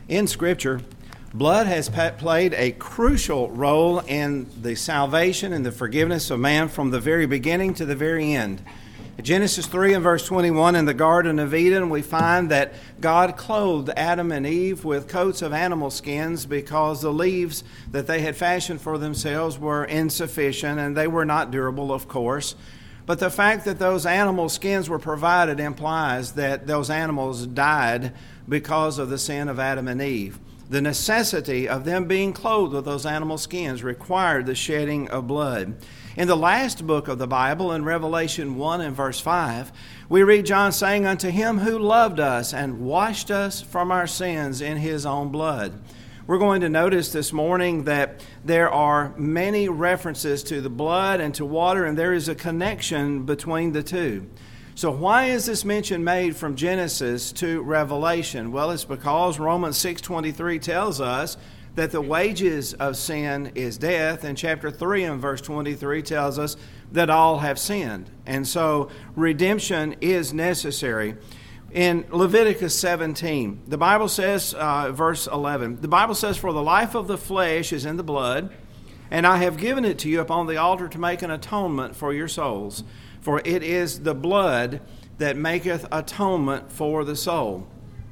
In Scripture, blood has played a crucial role in the salvation and the forgiveness of man from the very beginning to the very end. In Genesis 3 and verse 21, in the Garden of Eden, we find that God clothed Adam and Eve with coats of animal skins because the leaves that they had fashioned for themselves were insufficient, and they were not durable, of course. But the fact that those animal skins were provided implies that those animals died because of the sin of Adam and Eve. The necessity of them being clothed with those animal skins required the shedding of blood. In the last book of the Bible, in Revelation 1 and verse 5, we read John saying, "Unto him who loved us and washed us from our sins in his own blood." We're going to notice this morning that there are many references to the blood and to water, and there is a connection between the two. So why is this mention made from Genesis to Revelation? Well, it's because Romans 6:23 tells us that the wages of sin is death, and chapter 3 and verse 23 tells us that all have sinned. And so redemption is necessary. In Leviticus 17, the Bible says, verse 11, the Bible says, "For the life of the flesh is in the blood, and I have given it to you upon the altar to make an atonement for your souls. For it is the blood that maketh atonement for the soul."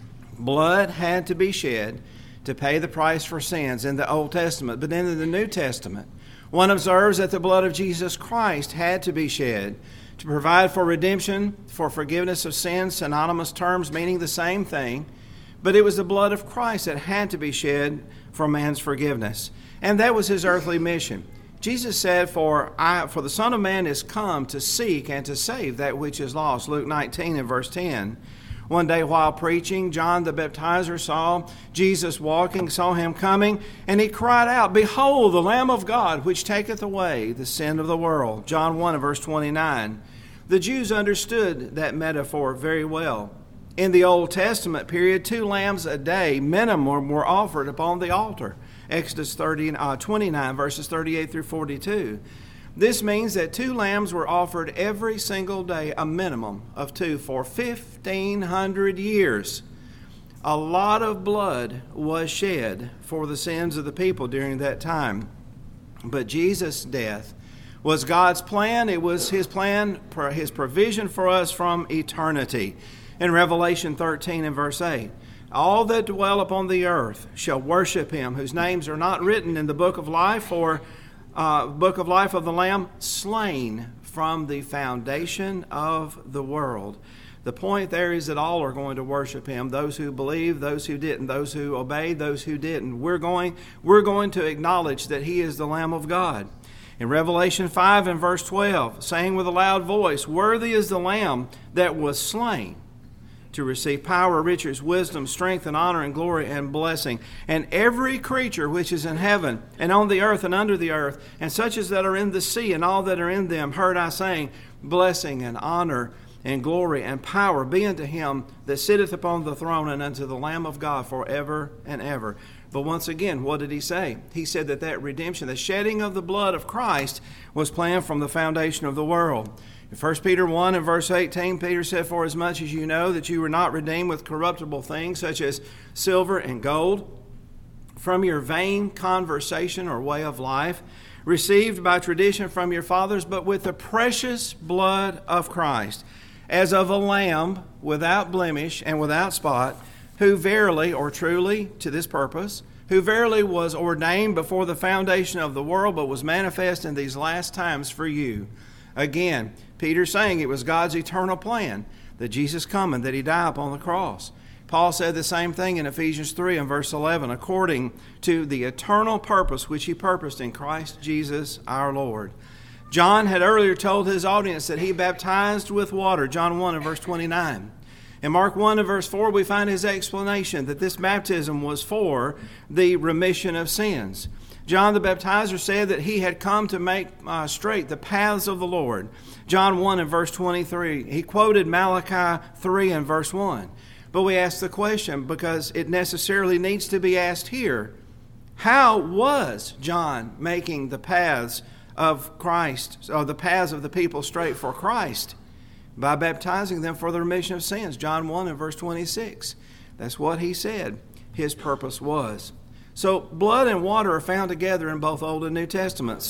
Blood had to be shed to pay the price for sins in the Old Testament. But then in the New Testament, one observes that the blood of Jesus Christ had to be shed to provide for redemption, for forgiveness of sins, synonymous terms meaning the same thing. But it was the blood of Christ that had to be shed for man's forgiveness. And that was his earthly mission. Jesus said, for the Son of Man is come to seek and to save that which is lost. Luke 19 and verse 10. One day while preaching, John the Baptizer saw Jesus walking, saw him coming, and he cried out, "Behold, the Lamb of God, which taketh away the sin of the world." John 1 and verse 29. The Jews understood that metaphor very well. In the Old Testament period, 2 lambs a day minimum were offered upon the altar. Exodus 29, verses 38 through 42. This means that 2 lambs were offered every single day, a minimum of 2 for 1,500 years. A lot of blood was shed for the sins of the people during that time. But Jesus' death was God's plan. It was His plan, His provision for us from eternity. In Revelation 13 and verse 8, "All that dwell upon the earth shall worship Him, whose names are not written in the book of life or book of life of the Lamb, slain from the foundation of the world." The point there is that all are going to worship Him. Those who believe, those who didn't, those who obeyed, those who didn't. We're going to acknowledge that He is the Lamb of God. In Revelation 5 and verse 12, saying with a loud voice, "Worthy is the Lamb that was slain to receive power, riches, wisdom, strength, and honor, and glory, and blessing. And every creature which is in heaven, and on the earth, and under the earth, and such as that are in the sea, and all that are in them, heard I saying, Blessing, and honor, and glory, and power be unto Him that sitteth upon the throne, and unto the Lamb of God forever and ever." But once again, what did He say? He said that redemption, the shedding of the blood of Christ, was planned from the foundation of the world. In 1 Peter 1 and verse 18, Peter said, "For as much as you know that you were not redeemed with corruptible things, such as silver and gold, from your vain conversation or way of life, received by tradition from your fathers, but with the precious blood of Christ, as of a lamb without blemish and without spot, who verily," or truly to this purpose, "who verily was ordained before the foundation of the world, but was manifest in these last times for you." Again, Peter saying it was God's eternal plan that Jesus come and that He die upon the cross. Paul said the same thing in Ephesians 3 and verse 11, "According to the eternal purpose which He purposed in Christ Jesus our Lord." John had earlier told his audience that he baptized with water, John 1 and verse 29. In Mark 1 and verse 4, we find his explanation that this baptism was for the remission of sins. John the Baptizer said that he had come to make straight the paths of the Lord. John 1 and verse 23. He quoted Malachi 3 and verse 1. But we ask the question because it necessarily needs to be asked here. How was John making the paths of Christ, or the paths of the people straight for Christ? By baptizing them for the remission of sins. John 1 and verse 26. That's what he said. his purpose was. So blood and water are found together in both Old and New Testaments.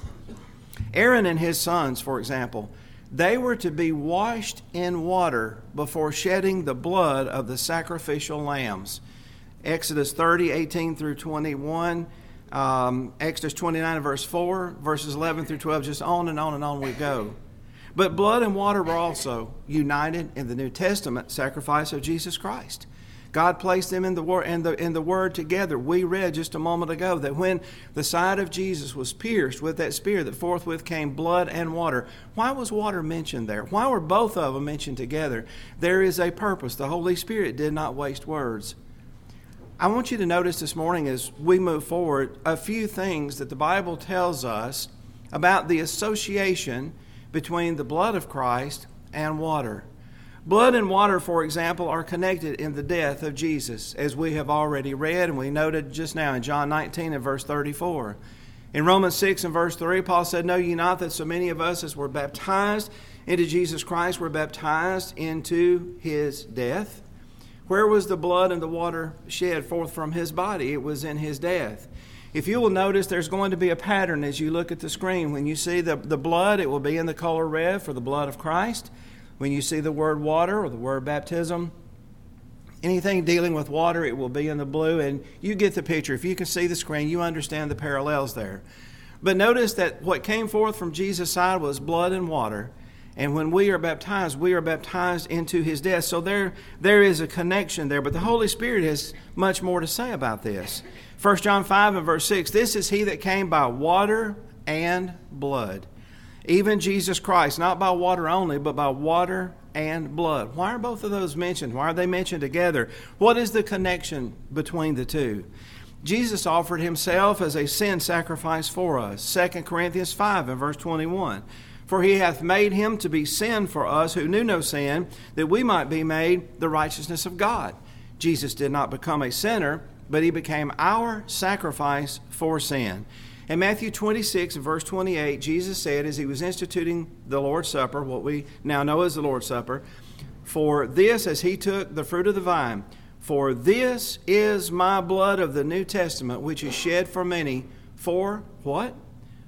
Aaron and his sons, for example, they were to be washed in water before shedding the blood of the sacrificial lambs. Exodus 30, 18 through 21, Exodus 29 verse 4, verses 11 through 12, just on and on and on we go. But blood and water were also united in the New Testament sacrifice of Jesus Christ. God placed them in the Word together. We read just a moment ago that when the side of Jesus was pierced with that spear, that forthwith came blood and water. Why was water mentioned there? Why were both of them mentioned together? There is a purpose. The Holy Spirit did not waste words. I want you to notice this morning as we move forward a few things that the Bible tells us about the association between the blood of Christ and water. Blood and water, for example, are connected in the death of Jesus, as we have already read and we noted just now in John 19 and verse 34. In Romans 6 and verse 3, Paul said, "Know ye not that so many of us as were baptized into Jesus Christ were baptized into his death?" Where was the blood and the water shed forth from his body? It was in his death. If you will notice, there's going to be a pattern as you look at the screen. When you see the blood, it will be in the color red for the blood of Christ. When you see the word water or the word baptism, anything dealing with water, it will be in the blue. And you get the picture. If you can see the screen, you understand the parallels there. But notice that what came forth from Jesus' side was blood and water. And when we are baptized into his death. So there is a connection there. But the Holy Spirit has much more to say about this. 1 John 5 and verse 6, "This is he that came by water and blood. Even Jesus Christ, not by water only, but by water and blood." Why are both of those mentioned? Why are they mentioned together? What is the connection between the two? Jesus offered himself as a sin sacrifice for us. 2 Corinthians 5 and verse 21. "For he hath made him to be sin for us who knew no sin, that we might be made the righteousness of God." Jesus did not become a sinner, but he became our sacrifice for sin. In Matthew 26 and verse 28, Jesus said as he was instituting the Lord's Supper, what we now know as the Lord's Supper, "For this," as he took the fruit of the vine, "for this is my blood of the New Testament, which is shed for many, for" what?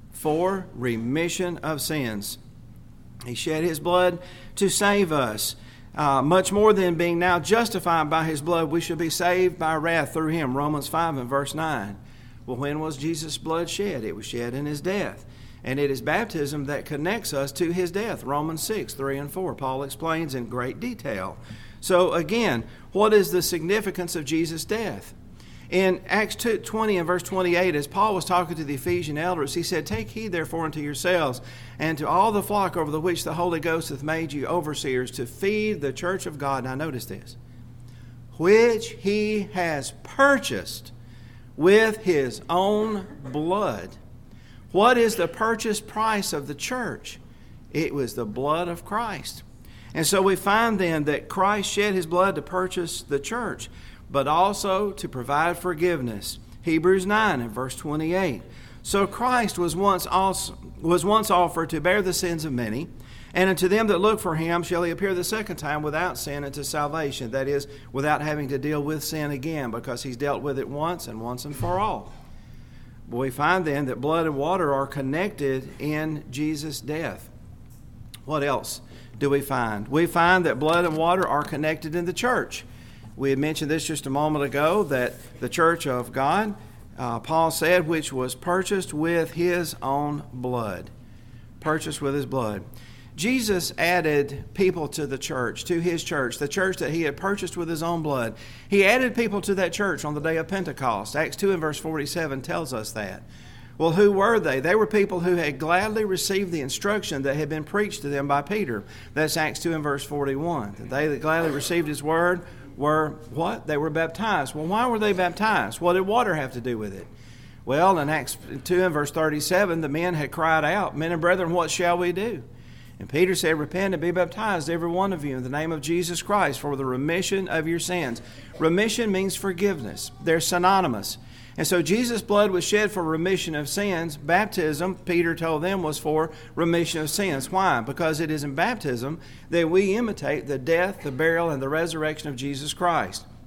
"For remission of sins." He shed his blood to save us. Much more than being now justified by his blood, we should be saved by wrath through him. Romans 5 and verse 9. Well, when was Jesus' blood shed? It was shed in his death. And it is baptism that connects us to his death. Romans 6, 3 and 4. Paul explains in great detail. So again, what is the significance of Jesus' death? In Acts 20 and verse 28, as Paul was talking to the Ephesian elders, he said, "Take heed therefore unto yourselves and to all the flock over the which the Holy Ghost hath made you overseers to feed the church of God." Now notice this. "Which he has purchased with his own blood." What is the purchase price of the church? It was the blood of Christ. And so we find then that Christ shed his blood to purchase the church, but also to provide forgiveness. Hebrews 9 and verse 28. "So Christ was once offered to bear the sins of many, and unto them that look for him shall he appear the second time without sin unto salvation." That is, without having to deal with sin again, because he's dealt with it once and for all. But we find then that blood and water are connected in Jesus' death. What else do we find? We find that blood and water are connected in the church. We had mentioned this just a moment ago, that the church of God, Paul said, which was purchased with his own blood. Purchased with his blood. Jesus added people to the church, to his church, the church that he had purchased with his own blood. He added people to that church on the day of Pentecost. Acts 2 and verse 47 tells us that. Well, who were they? They were people who had gladly received the instruction that had been preached to them by Peter. That's Acts 2 and verse 41. They that gladly received his word were what? They were baptized. Well, why were they baptized? What did water have to do with it? Well, in Acts 2 and verse 37, the men had cried out, "Men and brethren, what shall we do?" And Peter said, "Repent and be baptized, every one of you, in the name of Jesus Christ, for the remission of your sins." Remission means forgiveness. They're synonymous. And so Jesus' blood was shed for remission of sins. Baptism, Peter told them, was for remission of sins. Why? Because it is in baptism that we imitate the death, the burial, and the resurrection of Jesus Christ.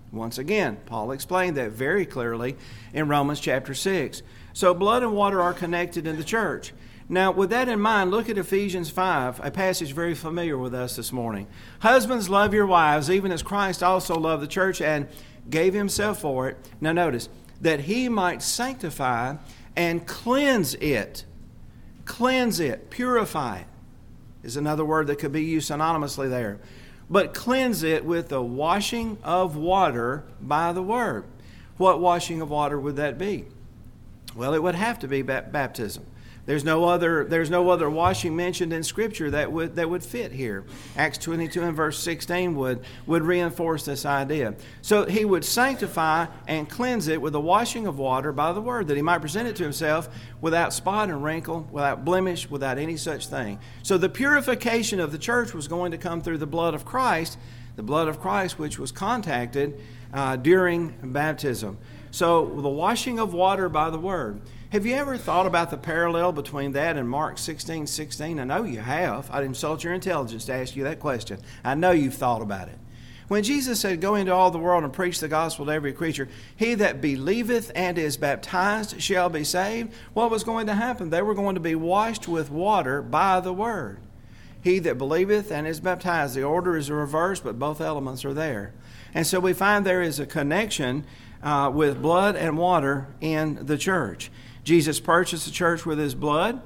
Once again, Paul explained that very clearly in Romans chapter 6. So blood and water are connected in the church. Now, with that in mind, look at Ephesians 5, a passage very familiar with us this morning. Husbands, love your wives, even as Christ also loved the church and gave himself for it. Now notice, that he might sanctify and cleanse it. Cleanse it, purify it, is another word that could be used synonymously there. But cleanse it with the washing of water by the word. What washing of water would that be? Well, it would have to be baptism. There's no other washing mentioned in Scripture that would fit here. Acts 22 and verse 16 would reinforce this idea. So he would sanctify and cleanse it with the washing of water by the word, that he might present it to himself without spot and wrinkle, without blemish, without any such thing. So the purification of the church was going to come through the blood of Christ which was contacted during baptism. So the washing of water by the word. Have you ever thought about the parallel between that and Mark 16:16? I know you have. I'd insult your intelligence to ask you that question. I know you've thought about it. When Jesus said, "Go into all the world and preach the gospel to every creature, he that believeth and is baptized shall be saved," what was going to happen? They were going to be washed with water by the word. He that believeth and is baptized. The order is reversed, but both elements are there. And so we find there is a connection with blood and water in the church. Jesus purchased the church with his blood.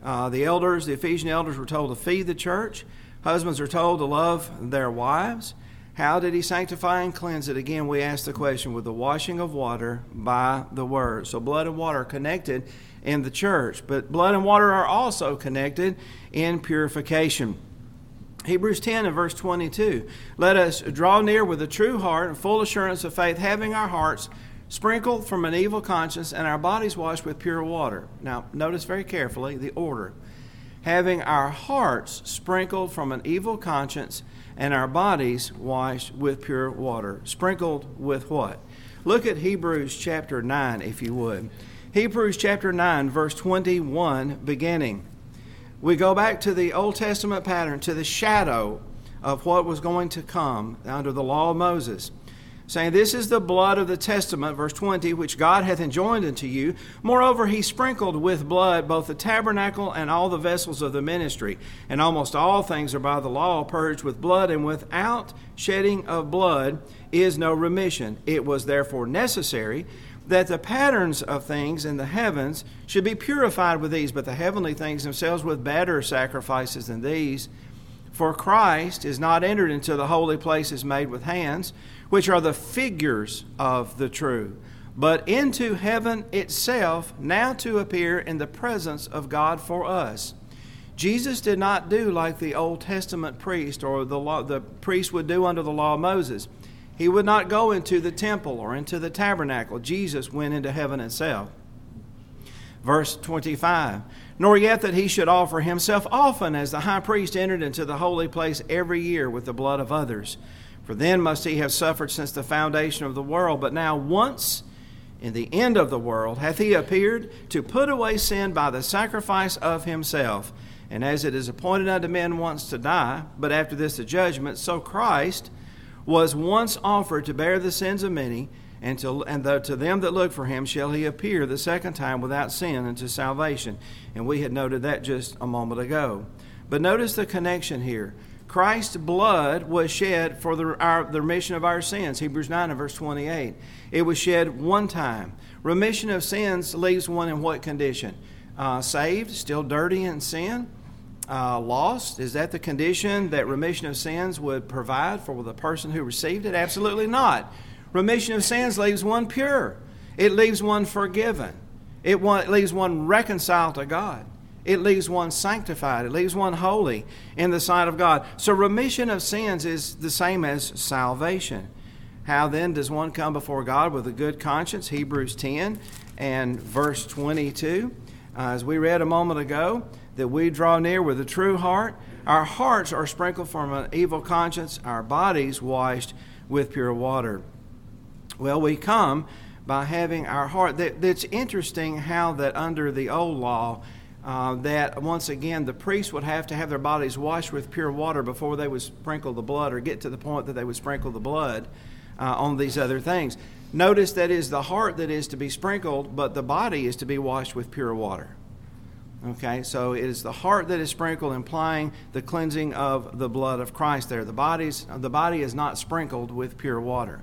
The Ephesian elders were told to feed the church. Husbands are told to love their wives. How did he sanctify and cleanse it? Again, we ask the question, with the washing of water by the word. So blood and water are connected in the church, but blood and water are also connected in purification. Hebrews 10 and verse 22, "Let us draw near with a true heart and full assurance of faith, having our hearts sprinkled from an evil conscience and our bodies washed with pure water." Now, notice very carefully the order. Having our hearts sprinkled from an evil conscience and our bodies washed with pure water. Sprinkled with what? Look at Hebrews chapter 9, if you would. Hebrews chapter 9, verse 21, beginning. We go back to the Old Testament pattern, to the shadow of what was going to come under the law of Moses, saying, "This is the blood of the testament," verse 20, "which God hath enjoined unto you. Moreover, he sprinkled with blood both the tabernacle and all the vessels of the ministry. And almost all things are by the law purged with blood, and without shedding of blood is no remission. It was therefore necessary that the patterns of things in the heavens should be purified with these, but the heavenly things themselves with better sacrifices than these. For Christ is not entered into the holy places made with hands, which are the figures of the true, but into heaven itself, now to appear in the presence of God for us." Jesus did not do like the Old Testament priest or the priest would do under the law of Moses. He would not go into the temple or into the tabernacle. Jesus went into heaven itself. Verse 25, "Nor yet that he should offer himself often, as the high priest entered into the holy place every year with the blood of others. For then must he have suffered since the foundation of the world. But now once in the end of the world hath he appeared to put away sin by the sacrifice of himself. And as it is appointed unto men once to die, but after this the judgment, so Christ was once offered to bear the sins of many, and to them that look for him shall he appear the second time without sin unto salvation." And we had noted that just a moment ago. But notice the connection here. Christ's blood was shed for the remission of our sins. Hebrews 9 and verse 28. It was shed one time. Remission of sins leaves one in what condition? Saved, still dirty in sin? Lost? Is that the condition that remission of sins would provide for the person who received it? Absolutely not. Remission of sins leaves one pure. It leaves one forgiven. It leaves one reconciled to God. It leaves one sanctified. It leaves one holy in the sight of God. So remission of sins is the same as salvation. How then does one come before God with a good conscience? Hebrews 10 and verse 22. As we read a moment ago, that we draw near with a true heart. Our hearts are sprinkled from an evil conscience, our bodies washed with pure water. Well, we come by having our heart. That's interesting how that under the old law, that once again the priests would have to have their bodies washed with pure water before they would sprinkle the blood or get to the point that they would sprinkle the blood. on these other things. Notice that it is the heart that is to be sprinkled, but the body is to be washed with pure water. Okay, so it is the heart that is sprinkled, implying the cleansing of the blood of Christ there. The body is not sprinkled with pure water.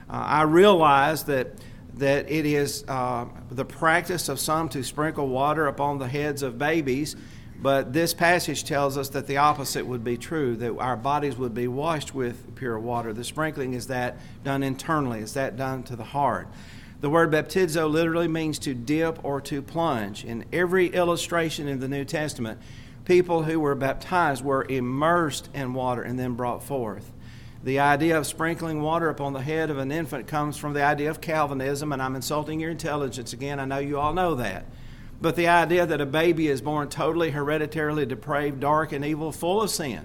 I realize that it is the practice of some to sprinkle water upon the heads of babies, but this passage tells us that the opposite would be true, that our bodies would be washed with pure water. The sprinkling is that done internally, is that done to the heart. The word baptizo literally means to dip or to plunge. In every illustration in the New Testament, people who were baptized were immersed in water and then brought forth. The idea of sprinkling water upon the head of an infant comes from the idea of Calvinism, and I'm insulting your intelligence again. I know you all know that. But the idea that a baby is born totally hereditarily depraved, dark, and evil, full of sin,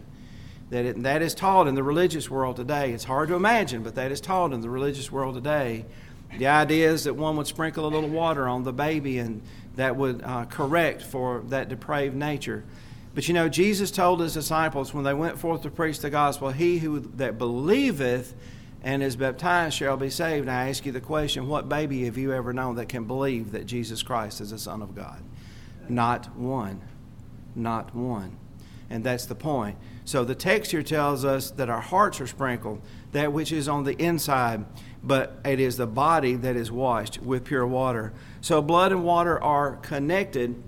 that is taught in the religious world today. It's hard to imagine, but that is taught in the religious world today. The idea is that one would sprinkle a little water on the baby and that would correct for that depraved nature. But you know, Jesus told his disciples when they went forth to preach the gospel, he that believeth and is baptized shall be saved. Now I ask you the question, what baby have you ever known that can believe that Jesus Christ is the Son of God? Not one. Not one. And that's the point. So the text here tells us that our hearts are sprinkled, that which is on the inside, but it is the body that is washed with pure water. So blood and water are connected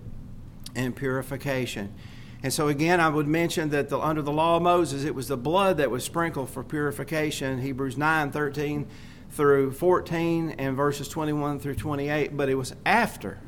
in purification. And so again, I would mention that under the law of Moses, it was the blood that was sprinkled for purification, Hebrews 9:13 through 14 and verses 21 through 28. But it was after,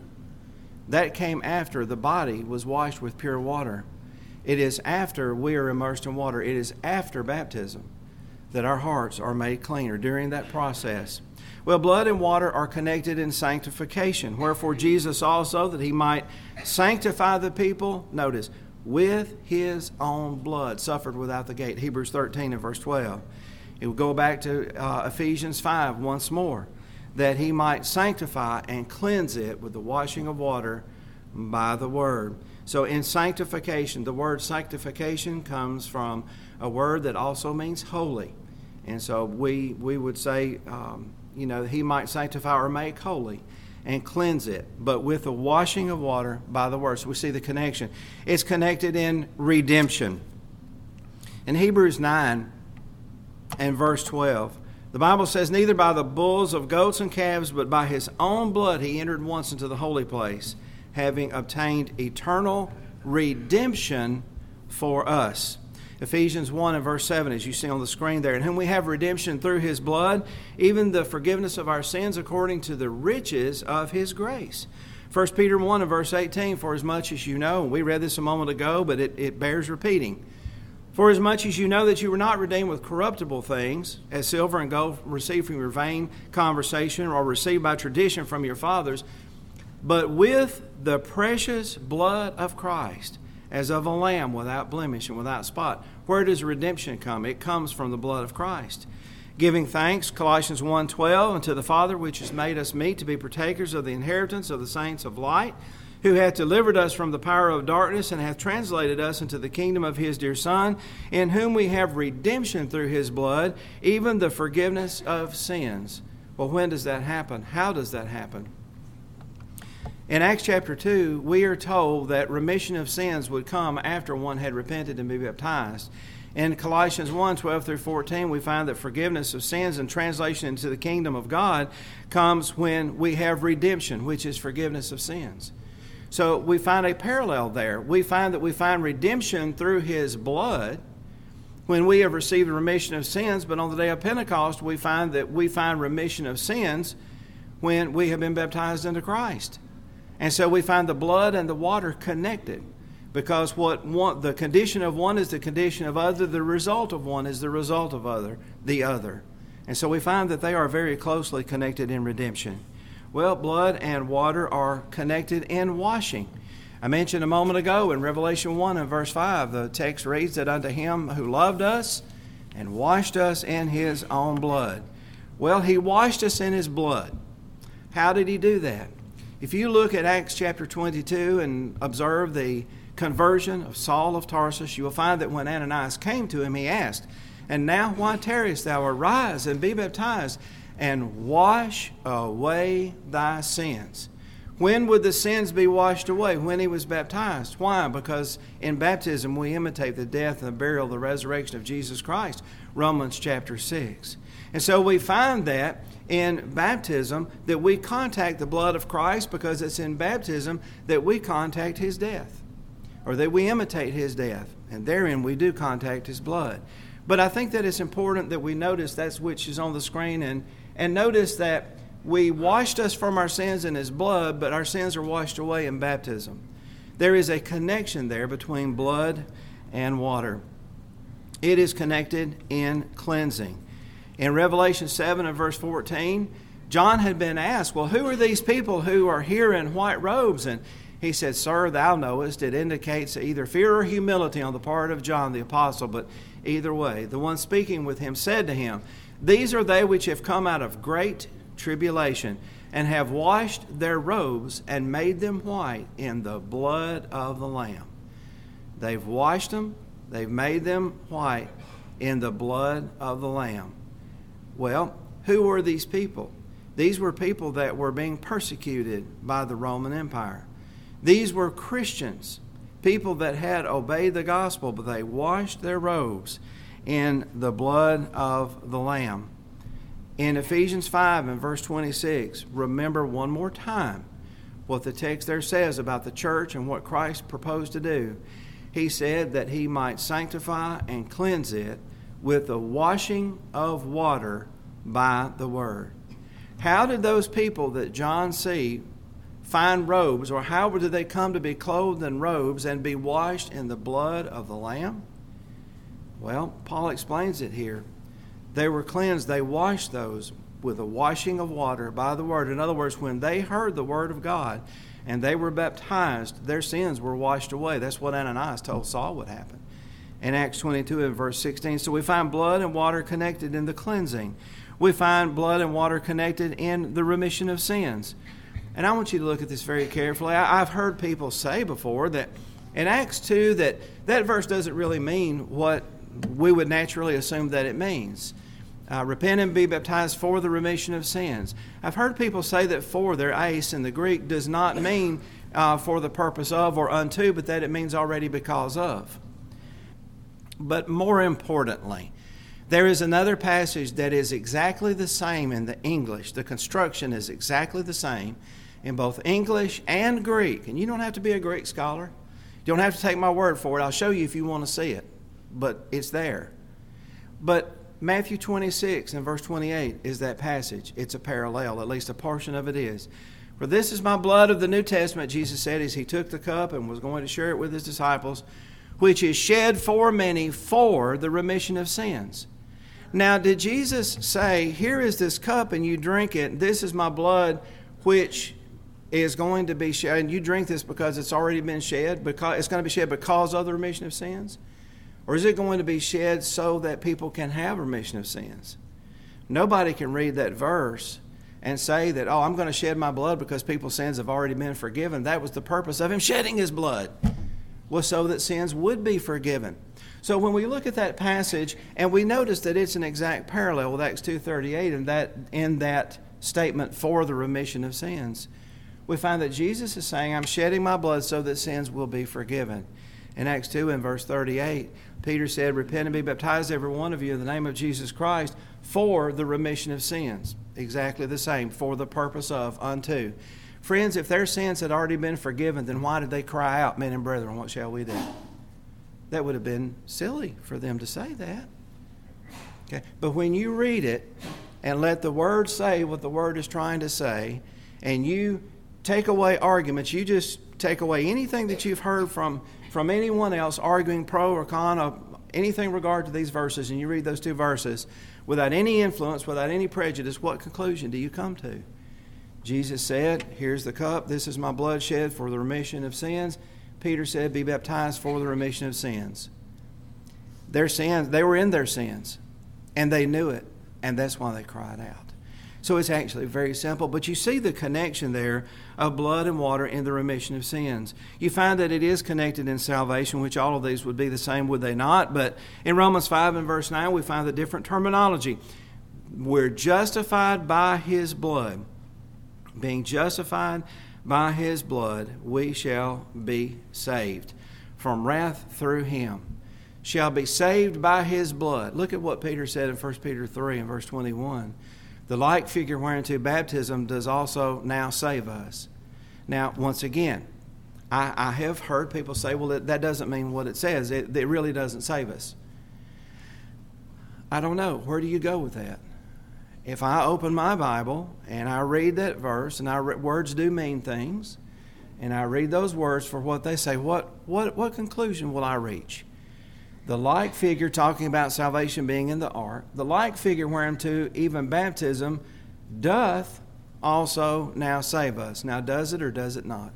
that came after the body was washed with pure water. It is after we are immersed in water. It is after baptism that our hearts are made cleaner during that process. Well, blood and water are connected in sanctification. Wherefore Jesus also, that he might sanctify the people, notice, with his own blood, suffered without the gate. Hebrews 13 and verse 12. It will go back to Ephesians 5 once more, that he might sanctify and cleanse it with the washing of water by the word. So in sanctification, the word sanctification comes from a word that also means holy. And so we would say, he might sanctify or make holy and cleanse it, but with the washing of water by the word. So we see the connection. It's connected in redemption. In Hebrews 9 and verse 12, the Bible says, neither by the bulls of goats and calves, but by his own blood he entered once into the holy place, having obtained eternal redemption for us. Ephesians 1 and verse 7, as you see on the screen there, in whom we have redemption through his blood, even the forgiveness of our sins according to the riches of his grace. 1 Peter 1 and verse 18, for as much as you know, we read this a moment ago, but it bears repeating. For as much as you know that you were not redeemed with corruptible things, as silver and gold received from your vain conversation or received by tradition from your fathers, but with the precious blood of Christ, as of a lamb without blemish and without spot. Where does redemption come? It comes from the blood of Christ. Giving thanks, Colossians 1:12, unto the Father which has made us meet to be partakers of the inheritance of the saints of light, who hath delivered us from the power of darkness and hath translated us into the kingdom of his dear Son, in whom we have redemption through his blood, even the forgiveness of sins. Well, when does that happen? How does that happen? In Acts chapter 2, we are told that remission of sins would come after one had repented and be baptized. In Colossians 1:12 through 14, we find that forgiveness of sins and translation into the kingdom of God comes when we have redemption, which is forgiveness of sins. So we find a parallel there. We find that we find redemption through his blood when we have received the remission of sins, but on the day of Pentecost, we find remission of sins when we have been baptized into Christ. And so we find the blood and the water connected, because the condition of one is the condition of other, the result of one is the result of the other. And so we find that they are very closely connected in redemption. Well, blood and water are connected in washing. I mentioned a moment ago in Revelation 1 and verse 5, the text reads that unto him who loved us and washed us in his own blood. Well, he washed us in his blood. How did he do that? If you look at Acts chapter 22 and observe the conversion of Saul of Tarsus, you will find that when Ananias came to him, he asked, And now why tarriest thou? Arise and be baptized, and wash away thy sins. When would the sins be washed away? When he was baptized. Why? Because in baptism we imitate the death and the burial, the resurrection of Jesus Christ. Romans chapter 6. And so we find that in baptism that we contact the blood of Christ, because it's in baptism that we contact his death, or that we imitate his death, and therein we do contact his blood. But I think that it's important that we notice that's which is on the screen, and notice that we washed us from our sins in his blood, but our sins are washed away in baptism. There is a connection there between blood and water. It is connected in cleansing. In Revelation 7 and verse 14, John had been asked, well, who are these people who are here in white robes? And he said, Sir, thou knowest. It indicates either fear or humility on the part of John the apostle, but either way, the one speaking with him said to him, These are they which have come out of great tribulation, and have washed their robes and made them white in the blood of the Lamb. They've washed them, they've made them white in the blood of the Lamb. Well, who were these people? These were people that were being persecuted by the Roman Empire. These were Christians, people that had obeyed the gospel, but they washed their robes in the blood of the Lamb. In Ephesians 5 and verse 26, remember one more time what the text there says about the church and what Christ proposed to do. He said that he might sanctify and cleanse it with the washing of water by the word. How did those people that John see find robes, or how did they come to be clothed in robes and be washed in the blood of the Lamb? Well, Paul explains it here. They were cleansed. They washed those with a washing of water by the word. In other words, when they heard the word of God and they were baptized, their sins were washed away. That's what Ananias told Saul would happen in Acts 22 and verse 16. So we find blood and water connected in the cleansing. We find blood and water connected in the remission of sins. And I want you to look at this very carefully. I've heard people say before that in Acts 2 that verse doesn't really mean what we would naturally assume that it means. Repent and be baptized for the remission of sins. I've heard people say that for their eis in the Greek does not mean for the purpose of or unto, but that it means already because of. But more importantly, there is another passage that is exactly the same in the English. The construction is exactly the same in both English and Greek. And you don't have to be a Greek scholar. You don't have to take my word for it. I'll show you if you want to see it. But it's there. But Matthew 26 and verse 28 is that passage. It's a parallel, at least a portion of it is. For this is my blood of the New Testament, Jesus said as he took the cup and was going to share it with his disciples, which is shed for many for the remission of sins. Now, did Jesus say, here is this cup and you drink it, this is my blood which is going to be shed, and you drink this because it's already been shed, because it's going to be shed because of the remission of sins? Or is it going to be shed so that people can have remission of sins? Nobody can read that verse and say that, I'm going to shed my blood because people's sins have already been forgiven. That was the purpose of him shedding his blood, was so that sins would be forgiven. So when we look at that passage and we notice that it's an exact parallel with Acts 2:38 and in that statement for the remission of sins, we find that Jesus is saying, I'm shedding my blood so that sins will be forgiven. In Acts 2 and verse 38, Peter said, repent and be baptized, every one of you, in the name of Jesus Christ, for the remission of sins. Exactly the same, for the purpose of, unto. Friends, if their sins had already been forgiven, then why did they cry out, men and brethren, what shall we do? That would have been silly for them to say that. Okay? But when you read it and let the Word say what the Word is trying to say, and you take away arguments, you just take away anything that you've heard from anyone else arguing pro or con of anything regard to these verses, and you read those two verses without any influence, without any prejudice, what conclusion do you come to? Jesus said, here's the cup, this is my blood shed for the remission of sins. Peter said, be baptized for the remission of sins. Their sins, they were in their sins, and they knew it, and that's why they cried out. So it's actually very simple, but you see the connection there of blood and water in the remission of sins. You find that it is connected in salvation, which all of these would be the same, would they not? But in Romans 5 and verse 9, we find the different terminology. We're justified by His blood. Being justified by His blood, we shall be saved. From wrath through Him. Shall be saved by His blood. Look at what Peter said in 1 Peter 3 and verse 21. The like figure whereunto baptism does also now save us. Now, once again, I have heard people say, well, that doesn't mean what it says. It really doesn't save us. I don't know. Where do you go with that? If I open my Bible and I read that verse, and words do mean things, and I read those words for what they say, what conclusion will I reach? The like figure, talking about salvation being in the ark, the like figure whereunto even baptism doth also now save us. Now, does it or does it not?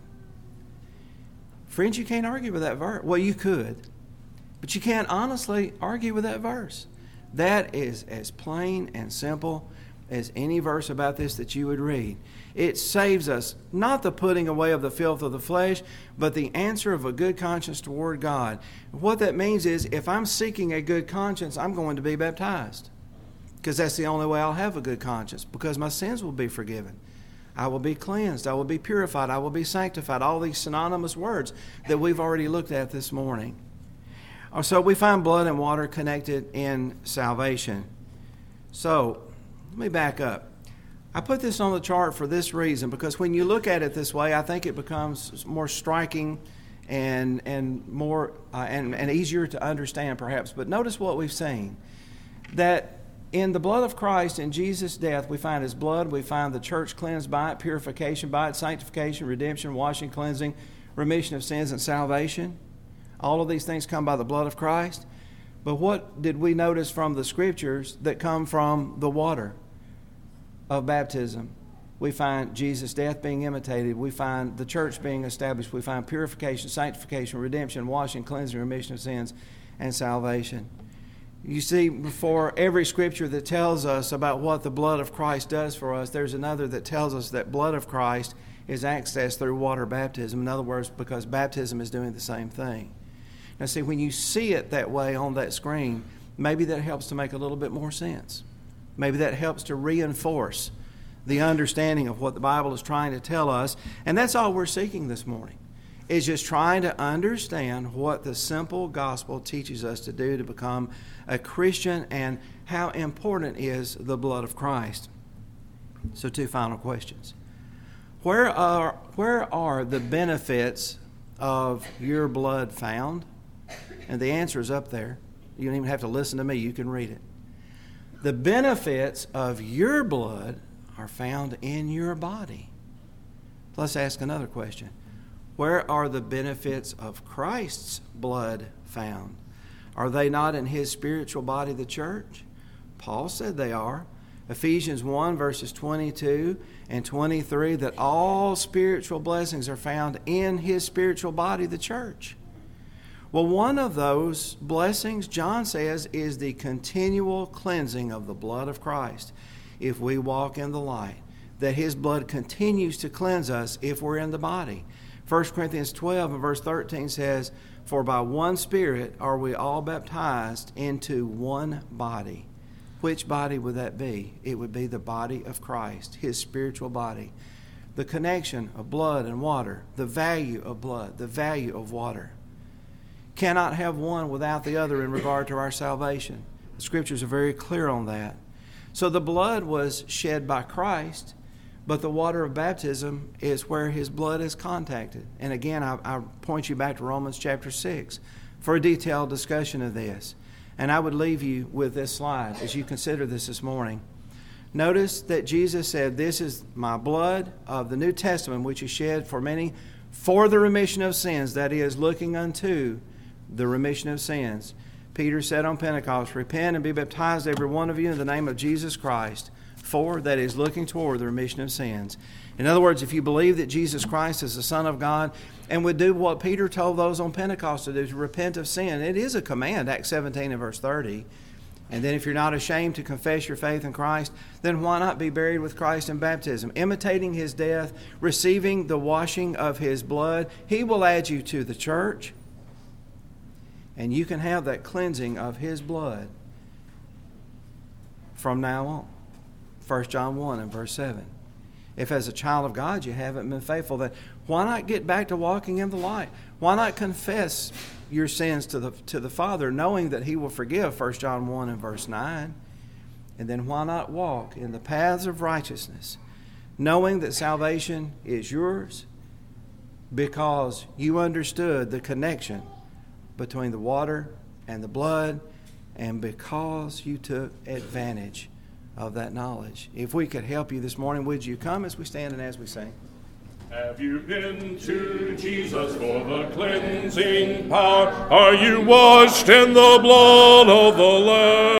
Friends, you can't argue with that verse. Well, you could, but you can't honestly argue with that verse. That is as plain and simple as any verse about this that you would read. It saves us, not the putting away of the filth of the flesh, but the answer of a good conscience toward God. What that means is, if I'm seeking a good conscience, I'm going to be baptized. Because that's the only way I'll have a good conscience, because my sins will be forgiven. I will be cleansed. I will be purified. I will be sanctified. All these synonymous words that we've already looked at this morning. So we find blood and water connected in salvation. So, let me back up. I put this on the chart for this reason, because when you look at it this way, I think it becomes more striking and more and easier to understand, perhaps. But notice what we've seen: that in the blood of Christ, in Jesus' death, we find His blood. We find the church cleansed by it, purification by it, sanctification, redemption, washing, cleansing, remission of sins, and salvation. All of these things come by the blood of Christ. But what did we notice from the Scriptures that come from the water of baptism? We find Jesus' death being imitated. We find the church being established. We find purification, sanctification, redemption, washing, cleansing, remission of sins, and salvation. You see, before every Scripture that tells us about what the blood of Christ does for us, there's another that tells us that blood of Christ is accessed through water baptism. In other words, because baptism is doing the same thing. Now, see, when you see it that way on that screen, maybe that helps to make a little bit more sense. Maybe that helps to reinforce the understanding of what the Bible is trying to tell us. And that's all we're seeking this morning, is just trying to understand what the simple gospel teaches us to do to become a Christian, and how important is the blood of Christ. So, two final questions. Where are the benefits of your blood found? And the answer is up there. You don't even have to listen to me. You can read it. The benefits of your blood are found in your body. Let's ask another question. Where are the benefits of Christ's blood found? Are they not in His spiritual body, the church? Paul said they are. Ephesians 1, verses 22 and 23, that all spiritual blessings are found in His spiritual body, the church. Well, one of those blessings, John says, is the continual cleansing of the blood of Christ if we walk in the light. That His blood continues to cleanse us if we're in the body. 1 Corinthians 12 and verse 13 says, "For by one Spirit are we all baptized into one body." Which body would that be? It would be the body of Christ, His spiritual body. The connection of blood and water, the value of blood, the value of water. Cannot have one without the other in regard to our salvation. The Scriptures are very clear on that. So the blood was shed by Christ, but the water of baptism is where His blood is contacted. And again, I point you back to Romans chapter 6 for a detailed discussion of this. And I would leave you with this slide as you consider this morning. Notice that Jesus said, "This is my blood of the New Testament, which is shed for many for the remission of sins," that is, looking unto the remission of sins. Peter said on Pentecost, "Repent and be baptized, every one of you, in the name of Jesus Christ, for," that is, looking toward the remission of sins. In other words, if you believe that Jesus Christ is the Son of God and would do what Peter told those on Pentecost to do, to repent of sin, it is a command, Acts 17 and verse 30. And then if you're not ashamed to confess your faith in Christ, then why not be buried with Christ in baptism? Imitating his death, receiving the washing of his blood, he will add you to the church. And you can have that cleansing of his blood from now on. 1 John 1 and verse 7. If as a child of God you haven't been faithful, then why not get back to walking in the light? Why not confess your sins to the Father, knowing that he will forgive, 1 John 1 and verse 9? And then why not walk in the paths of righteousness, knowing that salvation is yours because you understood the connection between the water and the blood, and because you took advantage of that knowledge. If we could help you this morning, would you come as we stand and as we sing? Have you been to Jesus for the cleansing power? Are you washed in the blood of the Lamb?